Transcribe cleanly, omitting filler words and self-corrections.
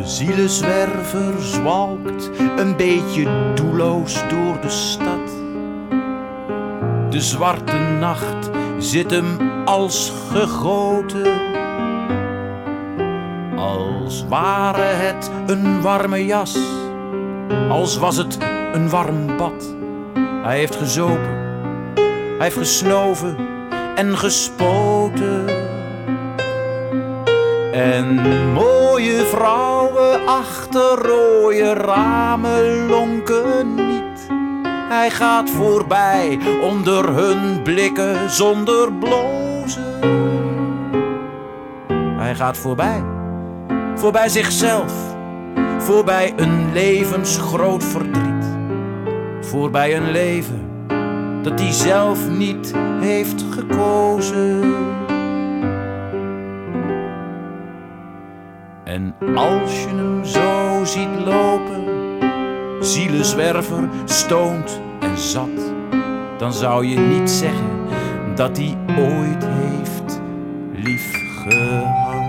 zielenzwerver zwalkt een beetje doelloos door de stad. De zwarte nacht zit hem als gegoten, als ware het een warme jas, als was het een warm bad. Hij heeft gezopen, hij heeft gesnoven en gespoten. En mooie vrouwen achter rode ramen lonken niet. Hij gaat voorbij onder hun blikken zonder blozen. Hij gaat voorbij, voorbij zichzelf, voorbij een levensgroot verdriet. Voorbij een leven dat hij zelf niet heeft gekozen. En als je hem zo ziet lopen, zielenzwerver, stoned en zat, dan zou je niet zeggen dat hij ooit heeft liefgehad.